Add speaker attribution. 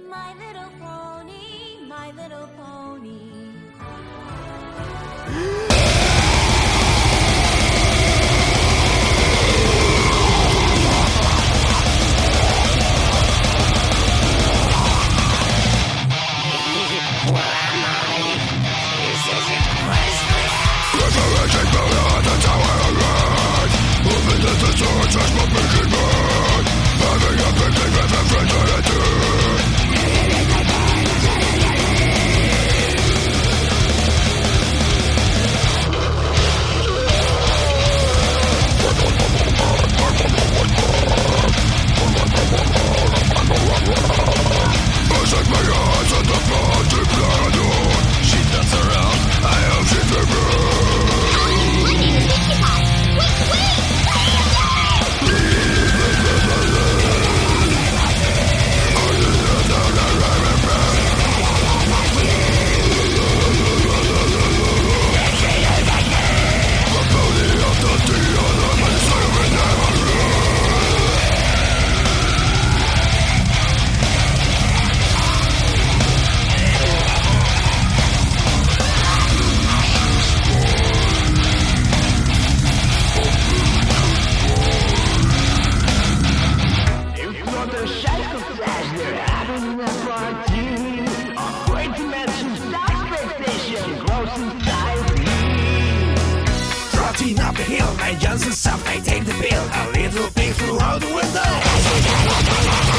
Speaker 1: My little pony, my little pony.
Speaker 2: Trotting up the hill, my Johnson stuff, I take the pill. A little peek through out the window.